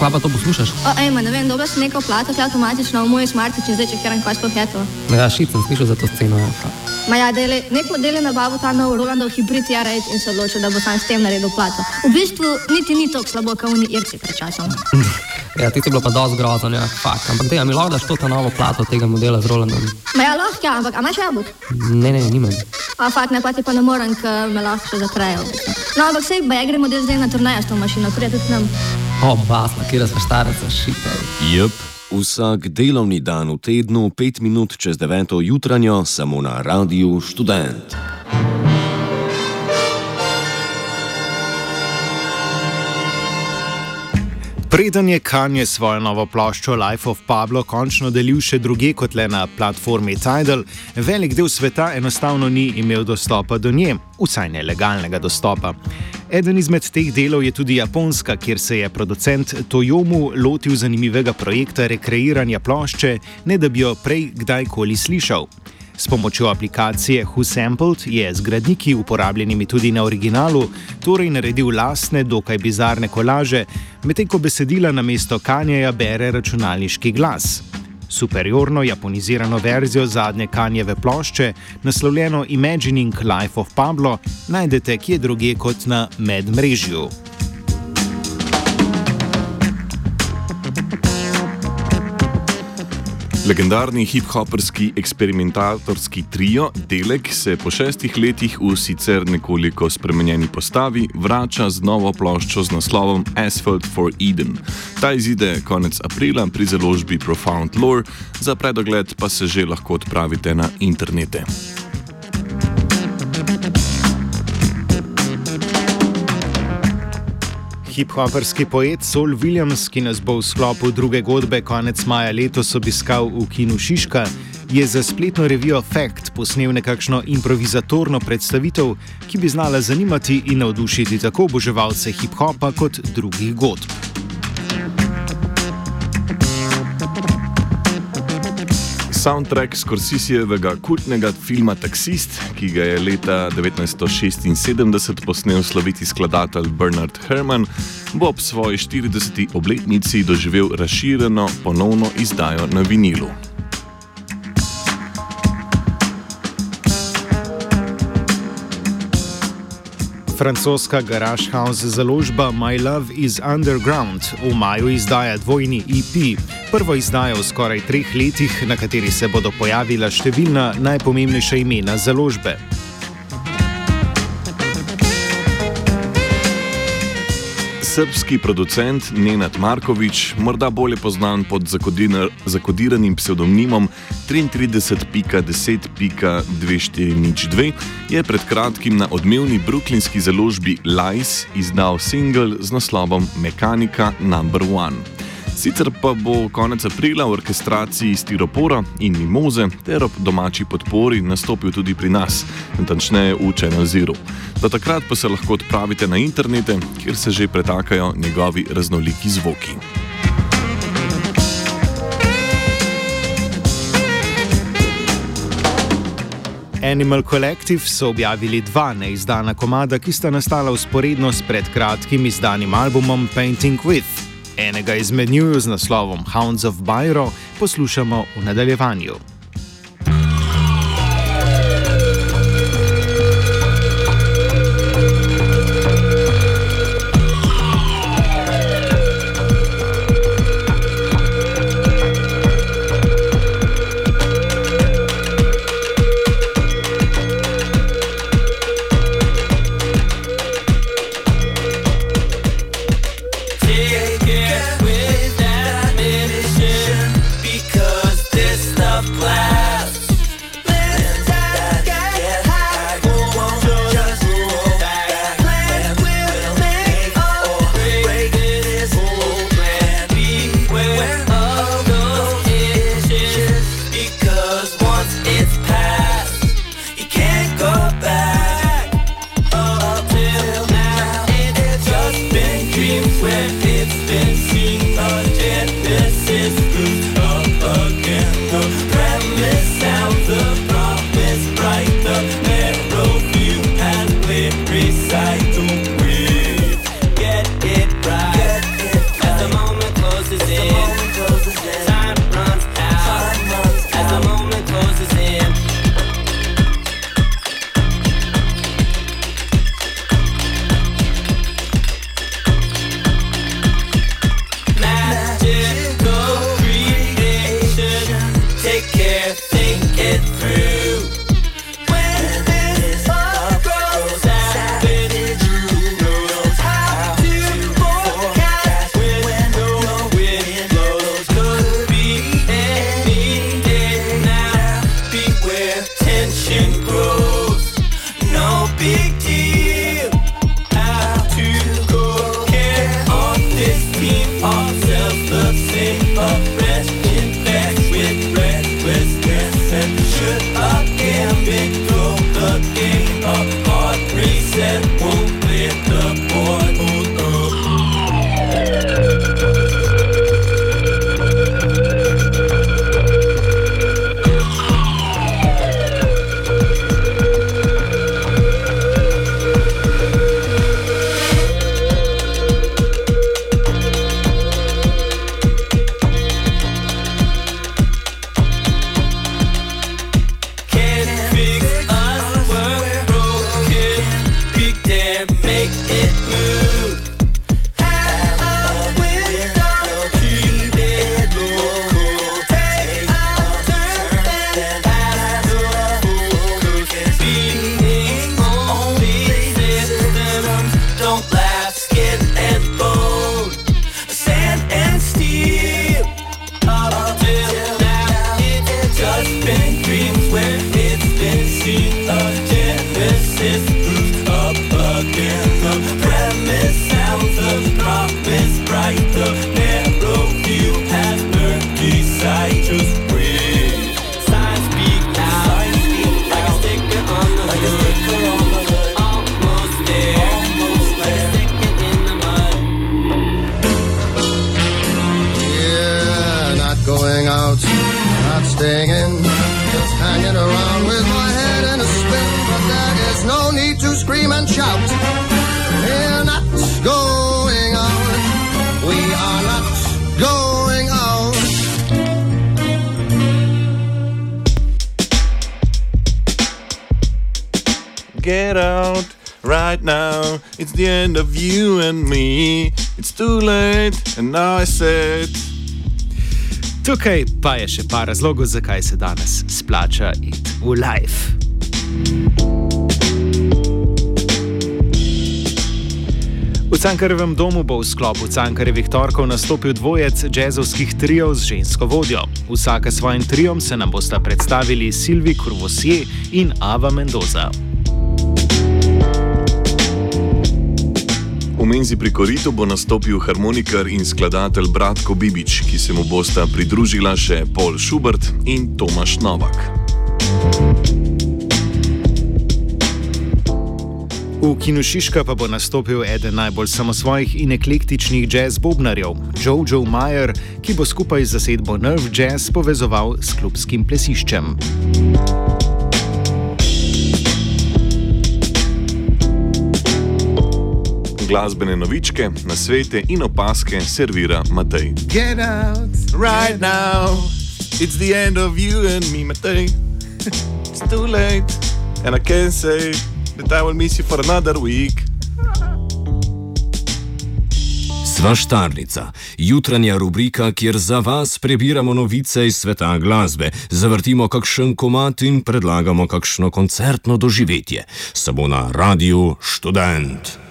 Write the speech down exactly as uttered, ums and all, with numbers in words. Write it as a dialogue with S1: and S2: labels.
S1: kva pa to poslušaš?
S2: O, ejma, ne vem, dobro si neko plato, ki avtomatično v moj smartič in zdaj, če kjeram kaj sploh je to.
S1: Ja, šit sem slišal za to sceno. Ja.
S2: Ma ja, dele, nek model je nabavil ta nov Rolandov hibrid R osem in se odločil, da bo sam s tem naredil plato. V bistvu niti ni toliko slabo, kot oni Irci pred časom.
S1: Ja, ti to bilo pa dosti grozno, ja, fakt. Ampak dej, a mi lahko daš to ta novo plato tega modela z Rolandom?
S2: Ma ja, lahko, ja, ampak a imaš jabolk?
S1: Ne, ne, nimam.
S2: A fakt, ne, pa ti pa ne morem, ker me lahko še zatrajo. No, ampak sej, ba ja gremo del zdaj na turnejo s to mašino, prija tudi nam.
S1: O, basna, kjera sva štarica, šita.
S3: Jep, vsak delovni dan v tednu, pet minut čez deveto jutranjo, samo na Radiu Študent.
S4: Preden je Kanye svojo novo ploščo Life of Pablo končno delil še druge kot le na platformi Tidal, velik del sveta enostavno ni imel dostopa do nje, vsaj ne legalnega dostopa. Eden izmed teh delov je tudi Japonska, kjer se je producent Toyomu lotil zanimivega projekta rekreiranja plošče, ne da bi jo prej kdajkoli slišal. S pomočjo aplikacije Who Sampled je z gradniki uporabljenimi tudi na originalu torej naredil lastne, dokaj bizarne kolaže, medtem ko besedila namesto Kanyeja bere računalniški glas. Superiorno japonizirano verzijo zadnje Kanyeve plošče, naslovljeno Imagining Life of Pablo, najdete kje drugje kot na medmrežju.
S5: Legendarni hip-hoperski eksperimentatorski trio Delek se po šestih letih v sicer nekoliko spremenjeni postavi vrača z novo ploščo z naslovom Asphalt for Eden. Ta izide konec aprila pri založbi Profound Lore, za predogled pa se že lahko odpravite na internete.
S4: Hip-hoperski poet Saul Williams, ki nas bo v sklopu druge godbe konec maja letos obiskal v kinu Šiška, je za spletno revijo Fact posnel nekakšno improvizatorno predstavitev, ki bi znala zanimati in navdušiti tako oboževalce hip-hopa kot drugih godb.
S5: Soundtrack Scorsesejevega kultnega filma Taksist, ki ga je leta devetnajststo šestinsedemdeset posnel sloviti skladatelj Bernard Herrmann, bo ob svoji štirideseti obletnici doživel razširjeno ponovno izdajo na vinilu.
S4: Francoska garage house založba My Love is Underground v maju izdaja dvojni E P, prvo izdajo v skoraj treh letih, na kateri se bodo pojavila številna najpomembnejša imena založbe.
S5: Srbski producent Nenad Marković, morda bolje poznan pod zakodiranim psevdonimom triintrideset deset dve štiri nič dve, je pred kratkim na odmevni brooklynski založbi Lies izdal singel z naslovom Mechanica number one. Sicer pa bo konec aprila v orkestraciji Stiropora in Mimoze ter ob domači podpori nastopil tudi pri nas, natančneje v Channel Zero. Do takrat pa se lahko odpravite na internete, kjer se že pretakajo njegovi raznoliki zvoki.
S4: Animal Collective so objavili dva neizdana komada, ki sta nastala vzporedno s pred kratkim izdanim albumom Painting With. Enega izmed njiju z naslovom Hounds of Bairo poslušamo v nadaljevanju.
S6: Recite to breathe, get it right. As the moment out. We're not going out. We are not going out.
S5: Get out right now. It's the end of you and me. It's too late and now I said.
S4: Tukaj pa je še par razlogov, zakaj se danes splača iti v live. V Cankarjevem domu bo v sklopu Cankarjevih torkov nastopil dvojec džezovskih triov z žensko vodjo. Vsaka svojim triom se nam bosta predstavili Sylvie Courvoisier in Ava Mendoza.
S5: V menzi pri koritu bo nastopil harmonikar in skladatelj Bratko Bibič, ki se mu bosta pridružila še Paul Schubert in Tomaš Novak.
S4: V Kinu Šiška pa bo nastopil eden najbolj samosvojih in eklektičnih jazz bobnarjev, Jojo Mayer, ki bo skupaj z zasedbo Nerve Jazz povezoval s klubskim plesiščem.
S5: Glasbene novičke, nasvete in opaske servira Matej.
S6: Get out
S5: Right now, it's the end of you and me, Matej. It's too late and I can't say that I will miss you for another week.
S3: Svaštarnica, jutranja rubrika, kjer za vas prebiramo novice iz sveta glasbe, zavrtimo kakšen komad in predlagamo kakšno koncertno doživetje. Samo na Radiu Študent.